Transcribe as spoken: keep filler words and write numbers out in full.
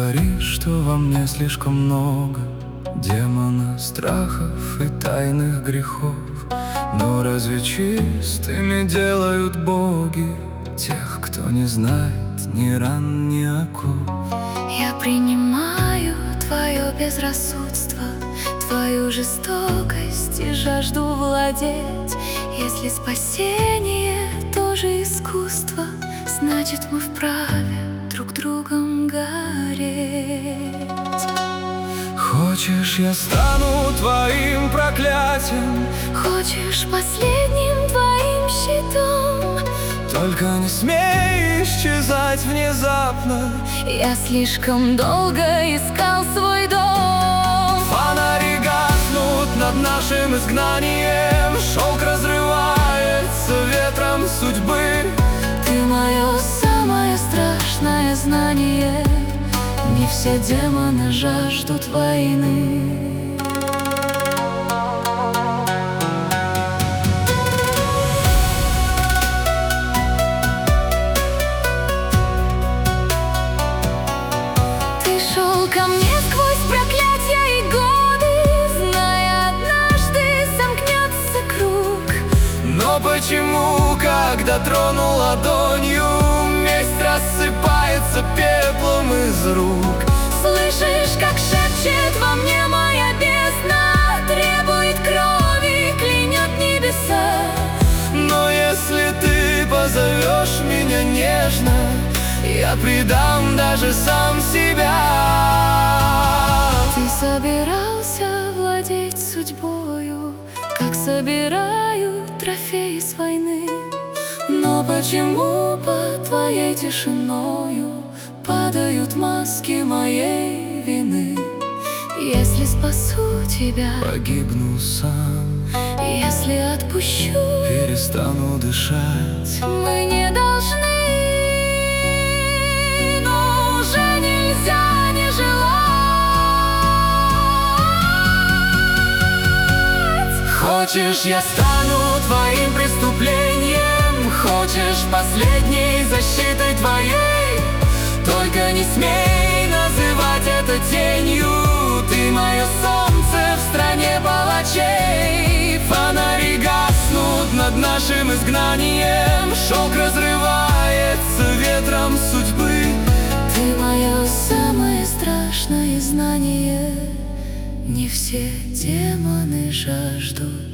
говоришь, что во мне слишком много демона, страхов и тайных грехов. Но разве чистыми делают боги тех, кто не знает ни ран, ни оков? Я принимаю твое безрассудство, твою жестокость и жажду владеть. Если спасение тоже искусство, значит мы вправе друг другом гореть. Хочешь, я стану твоим проклятием? Хочешь последним твоим щитом? Только не смей исчезать внезапно. Я слишком долго искал свой дом. Фонари гаснут над нашим изгнанием, шелк разрывается ветром судьбы. Ты мое самое страшное знание. Не все демоны жаждут войны. Ты шел ко мне сквозь проклятия и годы, зная, однажды сомкнется круг. Но почему, когда трону ладонью, месть рассыпается пеплом из рук? Слышишь, как шепчет во мне моя бездна, требует крови, клянет небеса. Но если ты позовешь меня нежно, я предам даже сам себя. Ты собирался владеть судьбою, как собирают трофеи с войны. Но почему под твоей тишиною падают маски моей вины? Если спасу тебя, Погибну сам, если отпущу, перестану дышать. мы не должны, но уже нельзя не желать. Хочешь, я стану твоим преступлением? Хочешь, последней защитой твоей? Только не смей называть это тенью. Ты мое солнце в стране палачей. Фонари гаснут над нашим изгнанием, шелк разрывается ветром судьбы. Ты мое самое страшное знание. Не все демоны жаждут